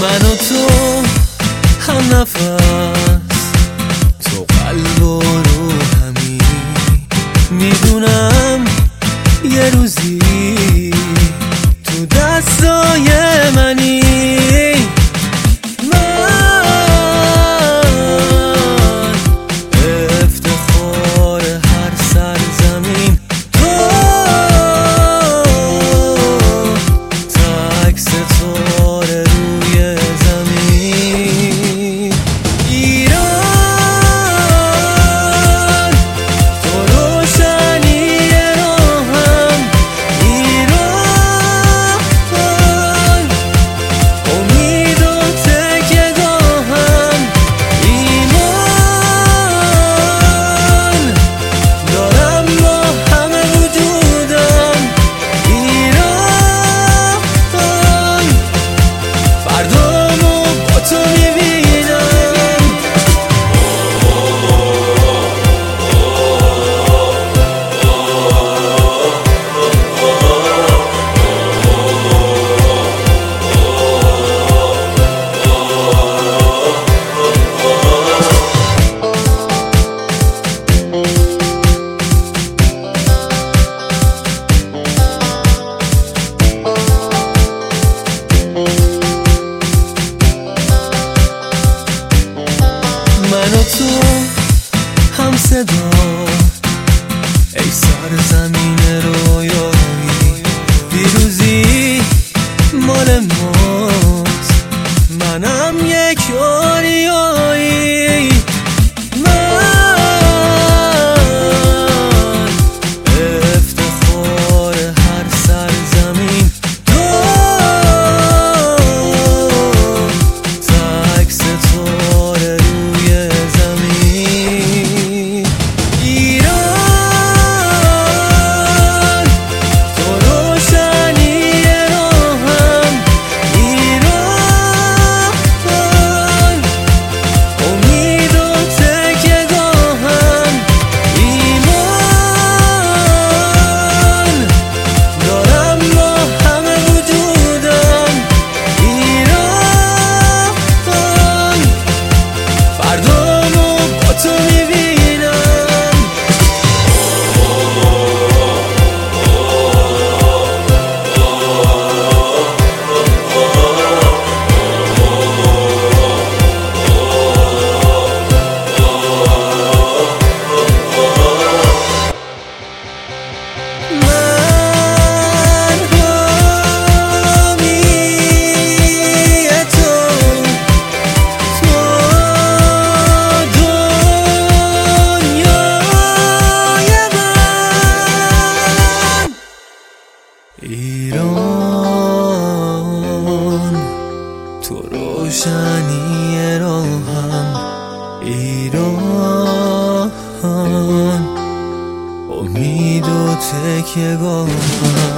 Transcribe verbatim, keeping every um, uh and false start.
من و تو هم نفس، تو قلب و روحمی. میدونم یه روزی تو دستای منی. من و تو هم صدا، ای سر زمین رویایی. پیروزی مال ماست، منم یک آریایی. من افتخار هر سرزمین، تو تک ستاره روی زمین. ایران تو روشنی راهم، ایران امید و تکیه‌گاهم. ایمان دارم با همه وجودم. ایران فردامو با تو میبینم. من حامی تو، تو دنیای من. ایران تو روشنی راهم، ایران امید و تکیه‌گاهم.